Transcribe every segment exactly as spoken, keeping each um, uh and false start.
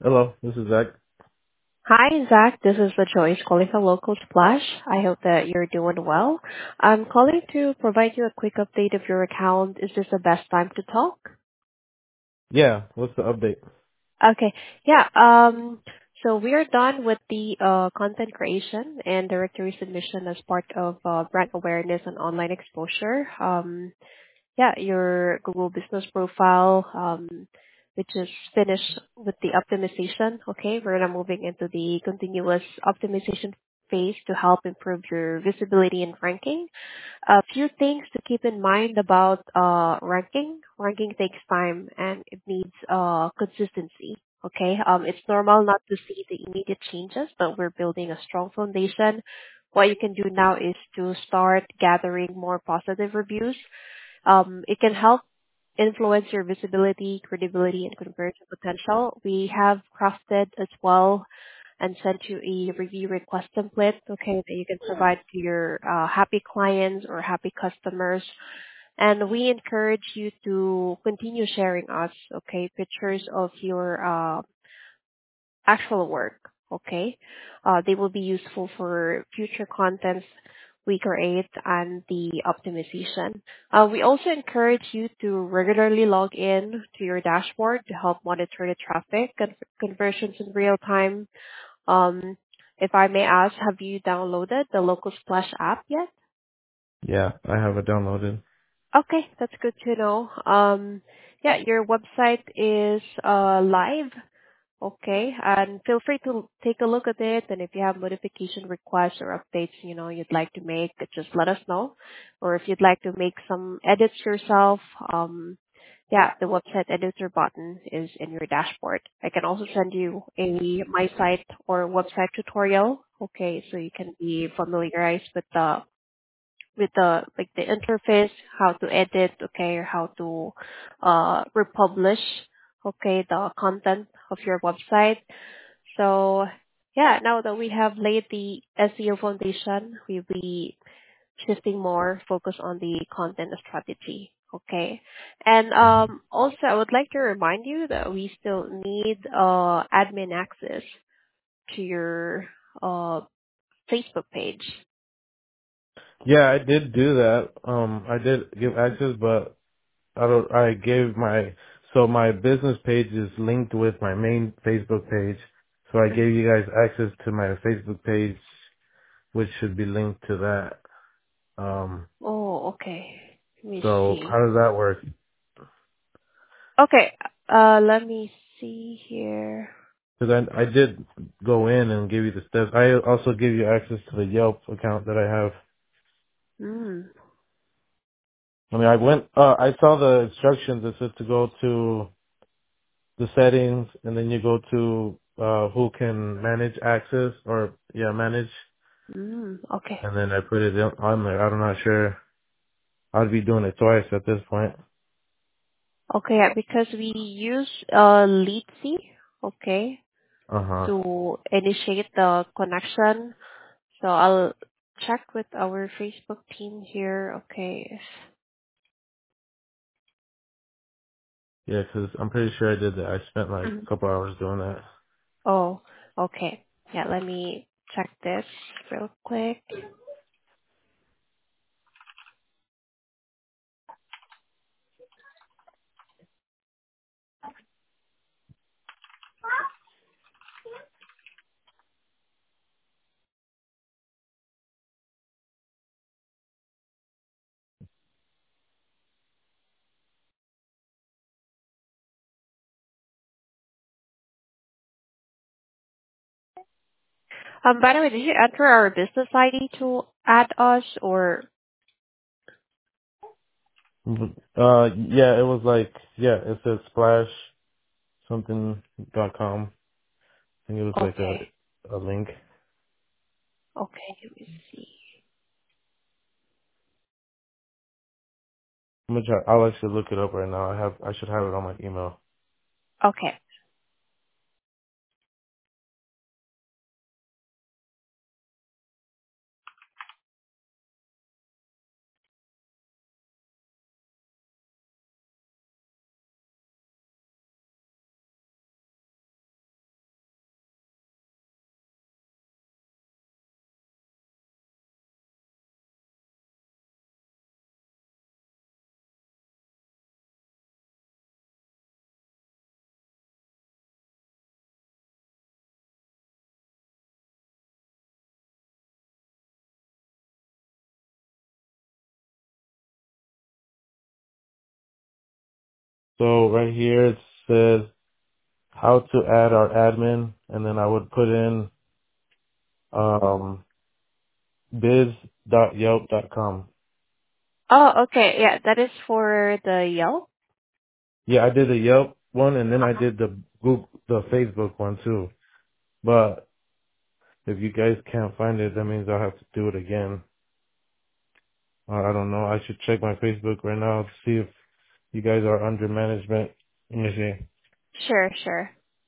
Hello, this is Zach. Hi, Zach. This is the Joyce calling from Local Splash. I hope that you're doing well. I'm calling to provide you a quick update of your account. Is this the best time to talk? Yeah, what's the update? Okay. Yeah. Um. So we are done with the uh, content creation and directory submission as part of uh, brand awareness and online exposure. Um, yeah, your Google business profile, um, which is finished with the optimization. Okay, we're now moving into the continuous optimization phase to help improve your visibility and ranking. A few things to keep in mind about uh, ranking. Ranking takes time and it needs uh, consistency. Okay, um, it's normal not to see the immediate changes, but we're building a strong foundation. What you can do now is to start gathering more positive reviews. Um, it can help influence your visibility, credibility, and conversion potential. We have crafted as well and sent you a review request template, okay, that you can provide to your uh, happy clients or happy customers. And we encourage you to continue sharing us, okay, pictures of your uh, actual work, okay? Uh, they will be useful for future contents we create and the optimization. Uh, we also encourage you to regularly log in to your dashboard to help monitor the traffic and conversions in real time. Um, if I may ask, have you downloaded the Local Splash app yet? Yeah, I have it downloaded. Okay, that's good to know. Um, yeah, your website is uh, live. Okay, and feel free to take a look at it. And if you have modification requests or updates, you know, you'd like to make, just let us know. Or if you'd like to make some edits yourself, um, yeah, the website editor button is in your dashboard. I can also send you a my site or website tutorial. Okay, so you can be familiarized with the with the like the interface, how to edit, okay, or how to uh republish, okay, the content of your website. So yeah, now that we have laid the S E O foundation, we'll be shifting more focus on the content strategy. Okay. And hmm um also I would like to remind you that we still need uh admin access to your uh Facebook page. Yeah, I did do that. Um, I did give access, but I don't. I gave my so my business page is linked with my main Facebook page. So I gave you guys access to my Facebook page, which should be linked to that. Um, Oh, okay. Let me so see. how does that work? Okay, uh, let me see here. Because I I did go in and give you the steps. I also give you access to the Yelp account that I have. Hmm. I mean, I went, uh, I saw the instructions. It said to go to the settings and then you go to, uh, who can manage access or, yeah, manage. Hmm. Okay. And then I put it in- on there. I'm not sure. I'd be doing it twice at this point. Okay, yeah, because we use uh Leadsy, okay, Uh huh. to initiate the connection. So I'll check with our Facebook team here. Okay. Yeah, 'cause I'm pretty sure I did that. I spent like Mhm. a couple hours doing that. Oh, okay. Yeah, let me check this real quick. Um, by the way, did you enter our business I D to add us or? Mhm. Uh, yeah, it was like, yeah, it said splash something dot com. I think it was like Okay. a, a link. Okay, let me see. I'm gonna try, I'll actually look it up right now. I have, I should have it on my email. Okay. So right here it says how to add our admin, and then I would put in um biz dot yelp dot com. Oh, okay. Yeah, that is for the Yelp. Yeah, I did the Yelp one, and then I did the Google, the Facebook one too. But if you guys can't find it, that means I'll have to do it again. Or I don't know. I should check my Facebook right now to see if you guys are under management. Let me see. Sure, sure.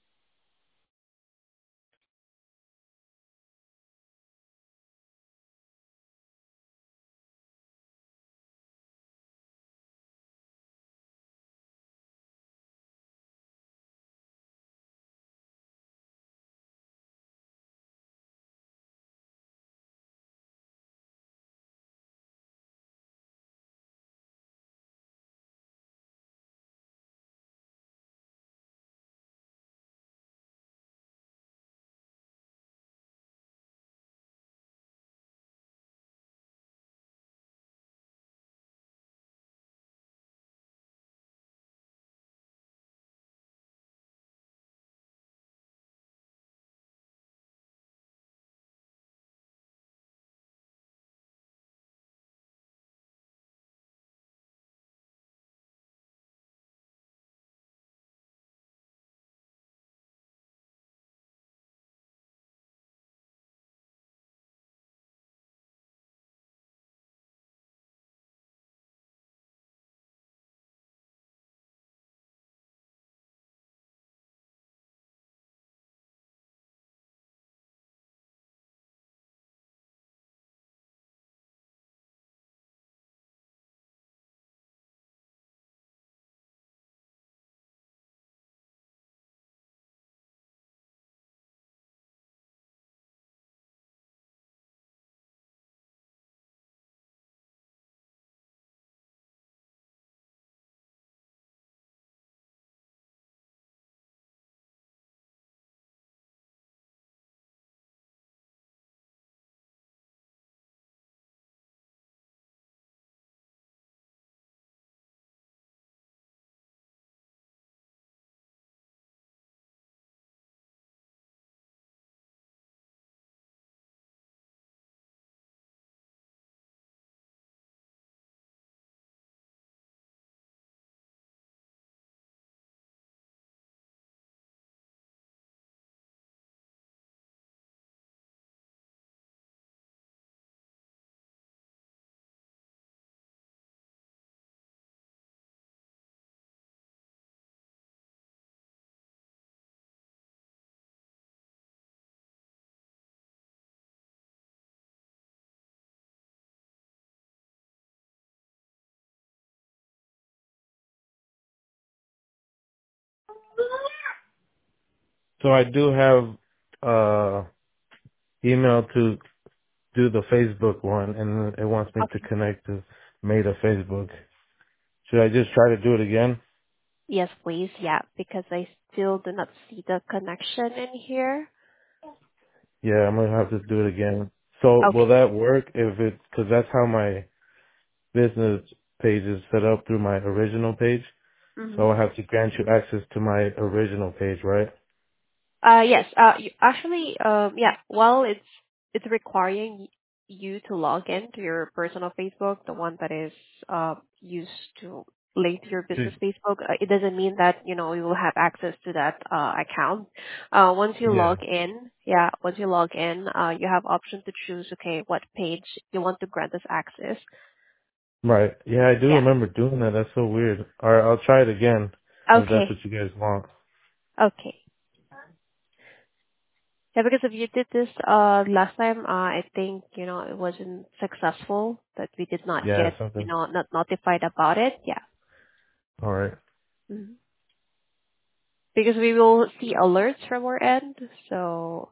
So I do have uh email to do the Facebook one, and it wants me to Okay. connect to Meta Facebook. Should I just try to do it again? Yes, please. Yeah, because I still do not see the connection in here. Yeah, I'm gonna have to do it again. So will Okay. that work if it? Because that's how my business page is set up through my original page. Mm-hmm. So I have to grant you access to my original page, right? Uh, yes. Uh, you, actually, um, yeah. Well, it's it's requiring y- you to log in to your personal Facebook, the one that is uh, used to link to your To- business Facebook. Uh, it doesn't mean that you know you will have access to that uh, account. Uh, once you Yeah. log in, yeah. Once you log in, uh, you have option to choose. Okay, what page you want to grant us access. Right. Yeah, I do Yeah. remember doing that. That's so weird. All right, I'll try it again if that's Okay. what you guys want. Okay. Yeah, because if you did this uh last time, uh, I think you know it wasn't successful. That we did not Yeah, get you something. know not notified about it. Yeah, All right. hmm because we will see alerts from our end. So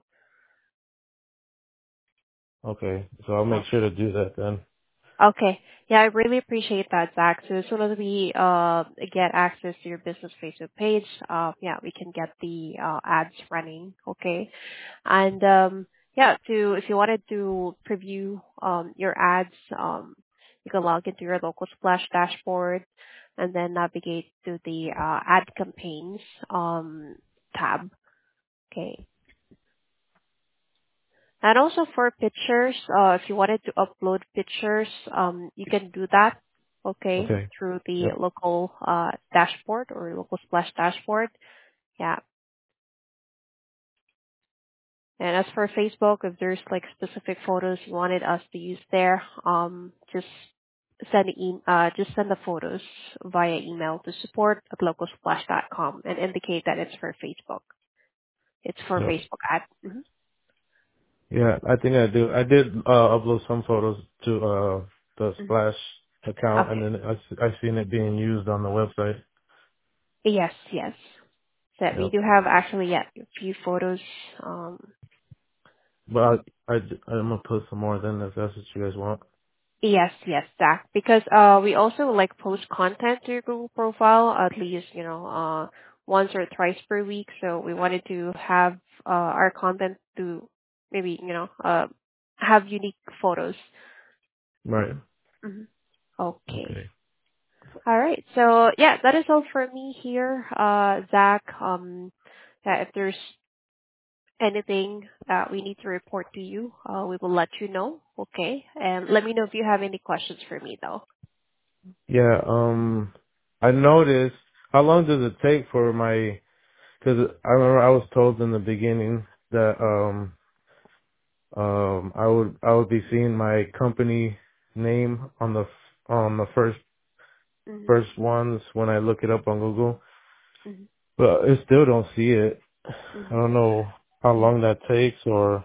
Okay. So I'll make oh, sure to do that then. okay, yeah, I really appreciate that, Zach. So as soon as we uh get access to your business Facebook page, uh yeah, we can get the uh ads running. Okay, and um yeah, to if you wanted to preview um your ads um you can log into your local Splash dashboard and then navigate to the uh, Add Campaigns um, tab. Okay. And also for pictures, uh, if you wanted to upload pictures, um, you can do that, okay, Okay. through the Yep. local uh, dashboard or local Splash dashboard. Yeah. And as for Facebook, if there's like specific photos you wanted us to use there, um, just send the e- uh, just send the photos via email to support at localsplash dot com and indicate that it's for Facebook. It's for Yep. Facebook ad. hmm Yeah, I think I do. I did uh, upload some photos to uh, the hmm Splash account, and Okay. then I s- I seen it being used on the website. Yes, yes. So we Yep. do have actually yeah, a few photos. Um, But I, I I'm gonna put some more then if that's what you guys want. yes, yes, Zach. Because uh, we also like post content to your Google profile at least you know uh once or twice per week. So we wanted to have uh our content to maybe you know uh have unique photos. Right. hmm Okay. Okay. All right. So yeah, that is all for me here, uh, Zach. Um, yeah, if there's anything that we need to report to you, uh, we will let you know. Okay. And let me know if you have any questions for me though. Yeah. Um, I noticed. How long does it take for my? Because I remember I was told in the beginning that um um I would I would be seeing my company name on the f- on the first Mm-hmm. first ones when I look it up on Google, hmm but I still don't see it. I hmm don't know how long that takes or.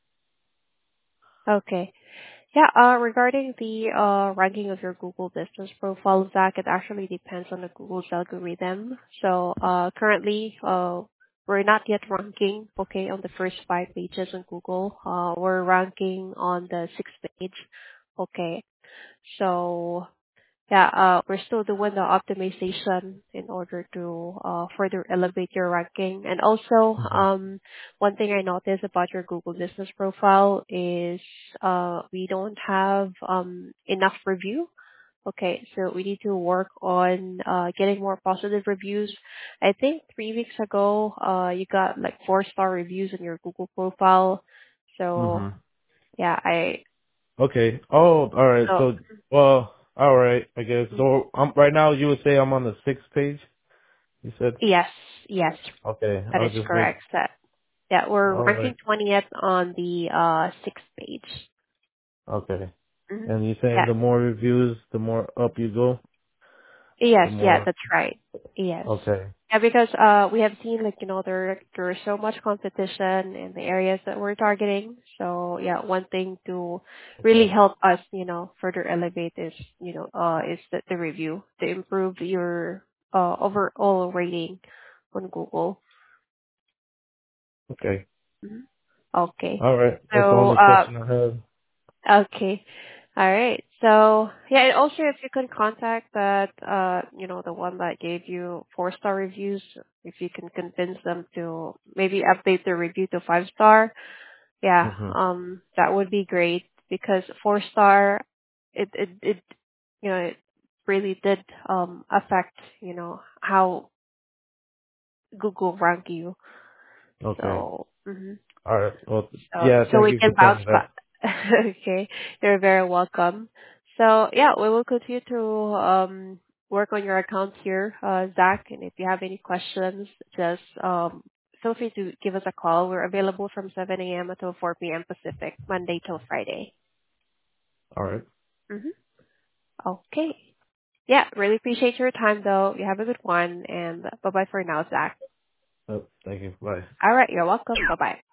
Okay. Yeah, uh, regarding the uh, ranking of your Google business profile, Zach, it actually depends on the Google's algorithm. So uh, currently, uh, we're not yet ranking, okay, on the first five pages on Google. Uh, we're ranking on the sixth page, okay. So yeah, uh, we're still doing the optimization in order to uh, further elevate your ranking. And also, Mhm. um, one thing I noticed about your Google business profile is uh, we don't have um, enough review. Okay, so we need to work on uh, getting more positive reviews. I think three weeks ago, uh, you got like four star reviews on your Google profile. So Mhm. yeah, I Okay. Oh, all right. so So, well, all right. I guess. mm, So, um, right now you would say I'm on the sixth page. You said. yes, yes, Okay. that I'll is just make. correct. So yeah, we're All ranking right. twentieth on the uh sixth page. Okay. hmm And you're saying Yeah. the more reviews, the more up you go. The Yes, yeah, more. that's right. Yes. Okay. Yeah, because uh we have seen like, you know, there there is so much competition in the areas that we're targeting. So yeah, one thing to really Okay. help us, you know, further elevate is, you know, uh is the, the review to improve your uh overall rating on Google. Okay. Mhm. Okay. All right. That's the So only uh question I have. Okay. All right. So yeah, and also if you can contact that, uh, you know, the one that gave you four star reviews, if you can convince them to maybe update their review to five star, yeah, Mhm. um, that would be great because four star, it it it, you know, it really did um affect, you know, how Google rank you. Okay. So. mhm. All right. Well, So yeah. so Thank we you for can telling bounce me back. that. Okay, you're very welcome. So yeah, we will continue to um work on your account here, uh, Zach. And if you have any questions, just um feel free to give us a call. We're available from seven a m until four p m Pacific, Monday till Friday. All right. Mm-hmm. Okay. Yeah, really appreciate your time though. You have a good one, and bye bye for now, Zach. Oh, thank you. Bye. All right, you're welcome. Bye bye.